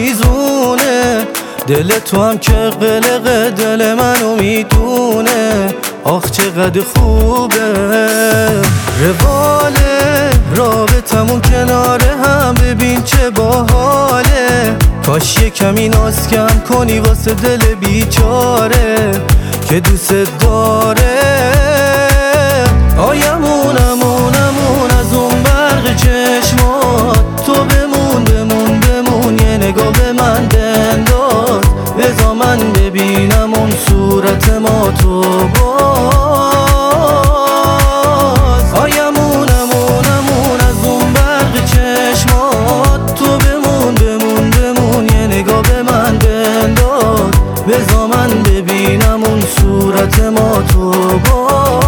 میزونه، دل تو هم که قلق دل منو میدونه. آخ چقدر خوبه رواله رابطمون کنار هم، ببین چه باحاله. کاش یه کمی ناز کم کنی واسه دل بیچاره که دوست داره. آیمونمونمون از اون برق چشمات، تو بمون بمون بمون، یه نگاه به من بنداز، بذار من ببینم اون صورت ما تو باز. آیمونمونمون از اون برق چشمات، تو بمون بمون بمون، یه نگاه به من بنداز، بذار من ببینم اون صورت ما تو باز.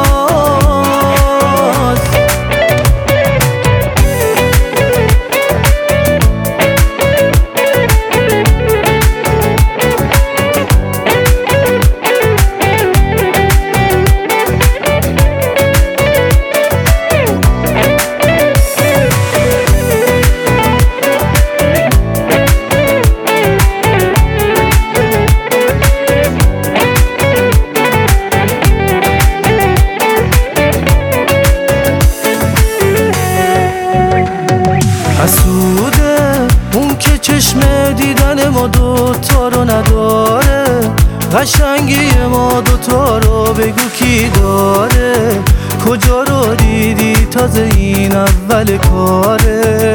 حسوده اون که چشم دیدن ما دوتا رو نداره، قشنگی ما دوتا رو بگو کی داره. کجا رو دیدی تازه این اول کاره.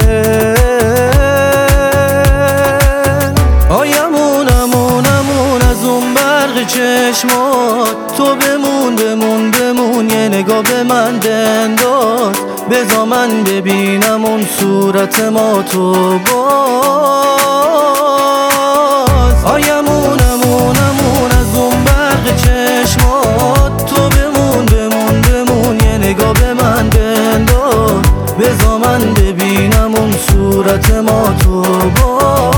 آیمونمونمون از اون برق چشمات، تو بمون بمون بمون، یه نگاه به من بنداز، بذار من ببینم اون صورت ما تو باز. آیمونمونمون از اون برق چشمات، تو بمون بمون بمون، یه نگاه به من بنداز، بذار من ببینم اون صورت ما تو باز.